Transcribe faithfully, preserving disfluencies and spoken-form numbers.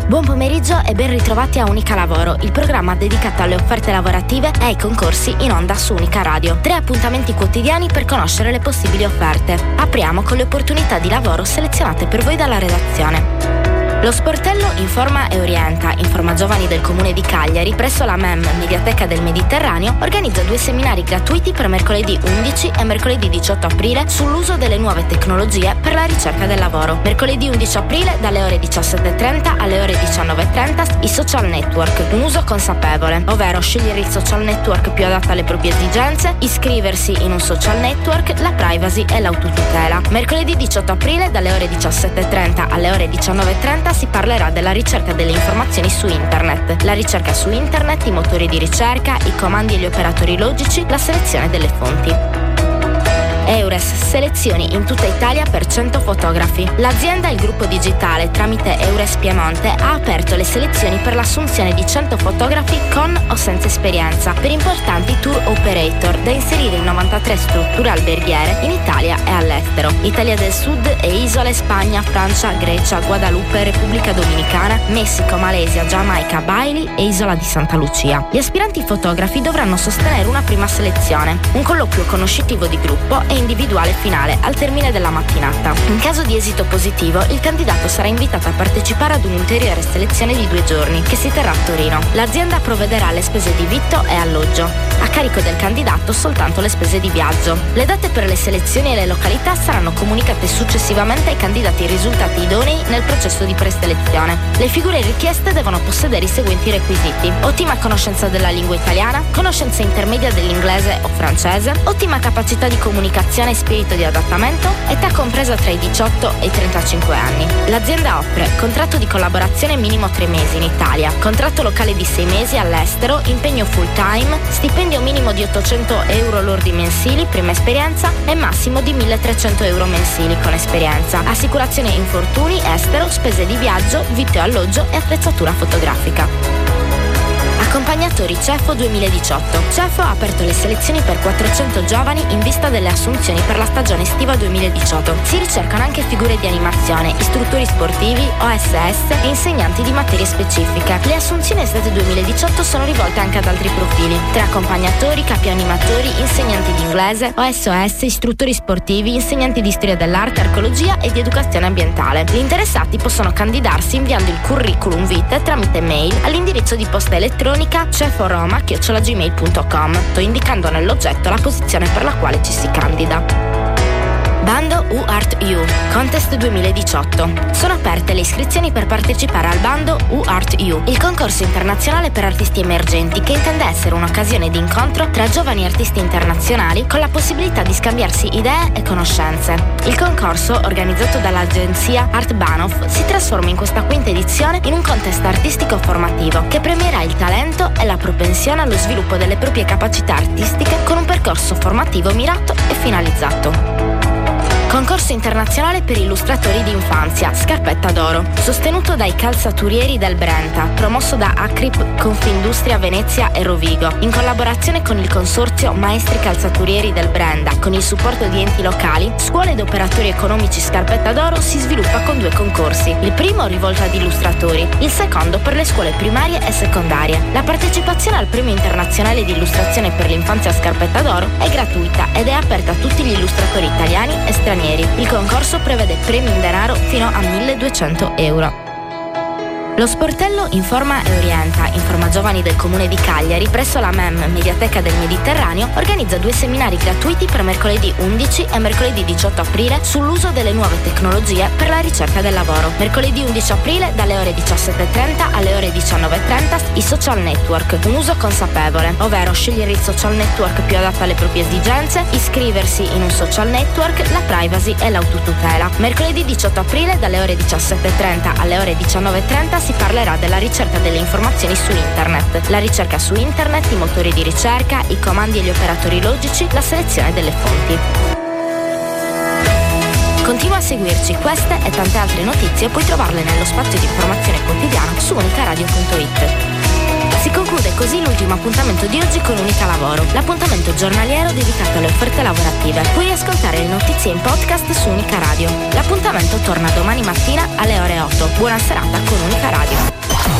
Buon pomeriggio e ben ritrovati a Unica Lavoro, il programma dedicato alle offerte lavorative e ai concorsi in onda su Unica Radio. Tre appuntamenti quotidiani per conoscere le possibili offerte. Apriamo con le opportunità di lavoro selezionate per voi dalla redazione. Lo sportello Informa e Orienta, Informa Giovani del Comune di Cagliari, presso la M E M Mediateca del Mediterraneo, organizza due seminari gratuiti per mercoledì undici e mercoledì diciotto aprile sull'uso delle nuove tecnologie per la ricerca del lavoro. Mercoledì undici aprile dalle ore diciassette e trenta alle ore diciannove e trenta i social network, un uso consapevole, ovvero scegliere il social network più adatto alle proprie esigenze, iscriversi in un social network, la privacy e l'autotutela. Mercoledì diciotto aprile dalle ore diciassette e trenta alle ore diciannove e trenta si parlerà della ricerca delle informazioni su internet, la ricerca su internet, i motori di ricerca, i comandi e gli operatori logici, la selezione delle fonti. Eures, selezioni in tutta Italia per cento fotografi. L'azienda e il gruppo digitale tramite Eures Piemonte ha aperto le selezioni per l'assunzione di cento fotografi con o senza esperienza per importanti tour operator da inserire in novantatré strutture alberghiere in Italia e all'estero. Italia del Sud e isole Spagna, Francia, Grecia, Guadalupe, Repubblica Dominicana, Messico, Malesia, Giamaica, Bali e Isola di Santa Lucia. Gli aspiranti fotografi dovranno sostenere una prima selezione, un colloquio conoscitivo di gruppo e individuale finale al termine della mattinata. In caso di esito positivo, il candidato sarà invitato a partecipare ad un'ulteriore selezione di due giorni che si terrà a Torino. L'azienda provvederà alle spese di vitto e alloggio. A carico del candidato soltanto le spese di viaggio. Le date per le selezioni e le località saranno comunicate successivamente ai candidati risultati idonei nel processo di preselezione. Le figure richieste devono possedere i seguenti requisiti: ottima conoscenza della lingua italiana, conoscenza intermedia dell'inglese o francese, ottima capacità di comunicazione e spirito di adattamento, età compresa tra i diciotto e i trentacinque anni. L'azienda offre contratto di collaborazione minimo tre mesi in Italia, contratto locale di sei mesi all'estero, impegno full time, stipendio minimo di ottocento euro lordi mensili, prima esperienza, e massimo di milletrecento euro mensili con esperienza, assicurazione infortuni estero, spese di viaggio, vitto e alloggio e attrezzatura fotografica. Accompagnatori CEFO duemiladiciotto. CEFO ha aperto le selezioni per quattrocento giovani in vista delle assunzioni per la stagione estiva duemiladiciotto. Si ricercano anche figure di animazione, istruttori sportivi, O S S e insegnanti di materie specifiche. Le assunzioni estate duemiladiciotto sono rivolte anche ad altri profili: tre accompagnatori, capi animatori, insegnanti di inglese, O S S, istruttori sportivi, insegnanti di storia dell'arte, archeologia e di educazione ambientale. Gli interessati possono candidarsi inviando il curriculum vitae tramite mail all'indirizzo di posta elettronica ceforoma chiocciola gmail punto com, indicando nell'oggetto la posizione per la quale ci si candida. Bando UArtU Contest duemiladiciotto. Sono aperte le iscrizioni per partecipare al bando UArtU, il concorso internazionale per artisti emergenti che intende essere un'occasione di incontro tra giovani artisti internazionali con la possibilità di scambiarsi idee e conoscenze. Il concorso, organizzato dall'agenzia Art Banoff, si trasforma in questa quinta edizione in un contest artistico formativo che premierà il talento e la propensione allo sviluppo delle proprie capacità artistiche con un percorso formativo mirato e finalizzato. Concorso internazionale per illustratori di infanzia, Scarpetta d'Oro, sostenuto dai calzaturieri del Brenta, promosso da Acrip, Confindustria Venezia e Rovigo, in collaborazione con il consorzio Maestri Calzaturieri del Brenta, con il supporto di enti locali, scuole ed operatori economici. Scarpetta d'Oro si sviluppa con due concorsi, il primo rivolto ad illustratori, il secondo per le scuole primarie e secondarie. La partecipazione al premio internazionale di illustrazione per l'infanzia Scarpetta d'Oro è gratuita ed è aperta a tutti gli illustratori italiani e stranieri. Il concorso prevede premi in denaro fino a milleduecento euro. Lo sportello Informa e Orienta, Informa Giovani del Comune di Cagliari, presso la M E M Mediateca del Mediterraneo, organizza due seminari gratuiti per mercoledì undici e mercoledì diciotto aprile sull'uso delle nuove tecnologie per la ricerca del lavoro. Mercoledì undici aprile dalle ore diciassette e trenta alle ore diciannove e trenta i social network, un uso consapevole, ovvero scegliere il social network più adatto alle proprie esigenze, iscriversi in un social network, la privacy e l'autotutela. Mercoledì diciotto aprile dalle ore diciassette e trenta alle ore diciannove e trenta si parlerà della ricerca delle informazioni su internet, la ricerca su internet, i motori di ricerca, i comandi e gli operatori logici, la selezione delle fonti. Continua a seguirci, queste e tante altre notizie puoi trovarle nello spazio di informazione quotidiano su unicaradio punto it. Si conclude così l'ultimo appuntamento di oggi con Unica Lavoro, l'appuntamento giornaliero dedicato alle offerte lavorative. Puoi ascoltare le notizie in podcast su Unica Radio. L'appuntamento torna domani mattina alle ore otto. Buona serata con Unica Radio.